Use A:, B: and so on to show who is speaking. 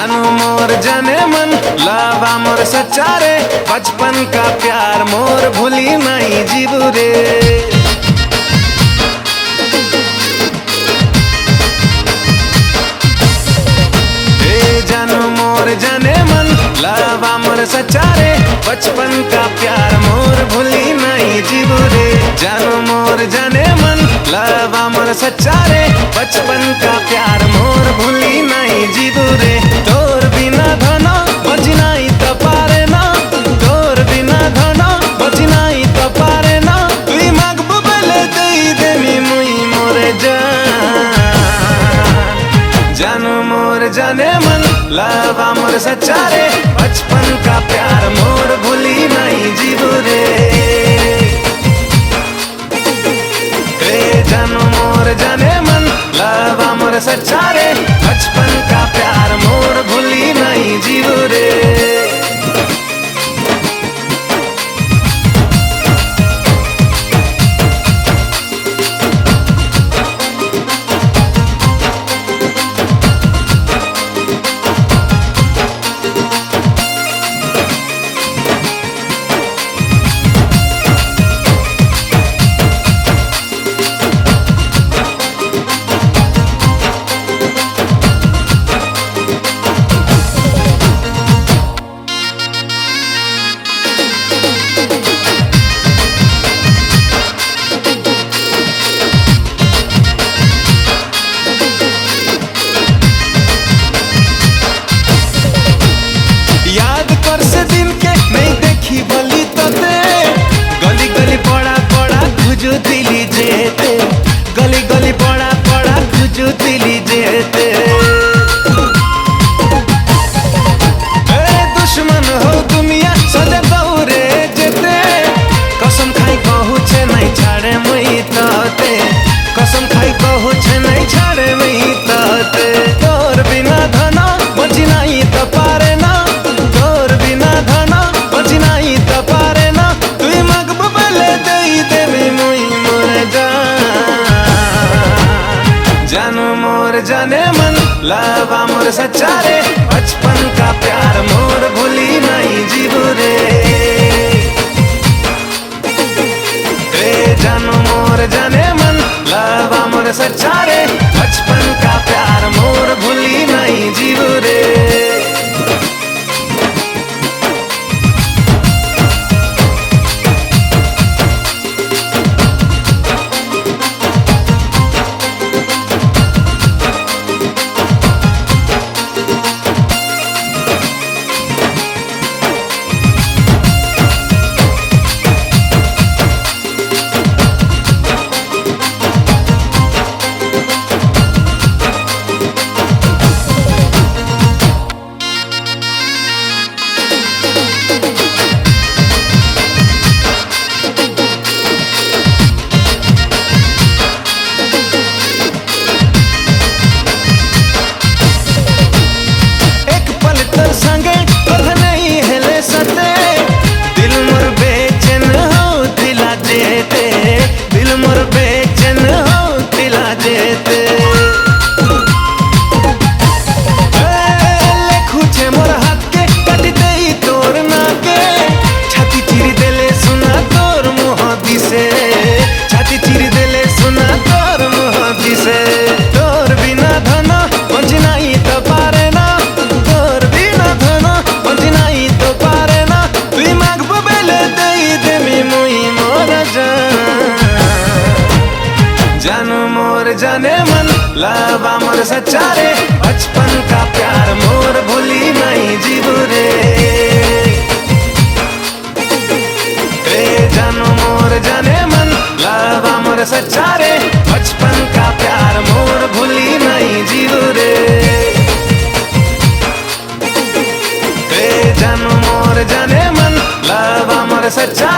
A: जानू मोर जाने मन लावा मोर सच्चा रे, बचपन का प्यार मोर भूली नहीं जीबू रे। जानू मोर जाने मन लावा मोर सच्चा रे, बचपन का प्यार मोर भूली नहीं जीबू रे। जानू मोर जाने मन लावा मोर सच्चा रे, बचपन का प्यार मोर भूली नहीं जीबू रे। तोर बिना धना बची नहीं तो पारे ना, तोर बिना धना बची नहीं तो पारे ना। तुई मागबू बेले देई देमी मुई मोरे जान। जानू मोर जाने मन लावा मोर सच्चा रे, बचपन का प्यार मोर भूली नहीं जीबू रे। जानू मोर जाने मन लावा मोर सच्चा रे, बचपन का प्यार मोर भूली नहीं जीबू रे। दिली जेते गली गली पड़ा पड़ा खुजू दिली जेते। दुश्मन हो दुनिया सजा दौरे जेते, कसम खाई कहू छे नहीं छाड़े मुई ताते, कसम खाई कहू छे नहीं छाड़े मुई ताते। तोर बिना धना बची नहीं तो पारे ना, तोर बिना धना बची नहीं तो पारे ना। तुई मगबू बेले देई देवी मुई जानू मोर जाने मन लावा मोर सच्चा रे, बचपन का प्यार मोर भूली नहीं जीबू रे। जानू मोर जाने मन लावा मोर सच्चा रे, बचपन का प्यार मोर भूली नहीं जीबू रे। जानू मोर जाने मन लावा मोर सच्चा रे, बचपन का प्यार मोर भूली नहीं जीबू रे। जानू मोर जाने मन लावा मोर सच्चा रे, बचपन का प्यार मोर भूली नहीं जीबू रे। जानू मोर जाने मन लावा मोर सच्चा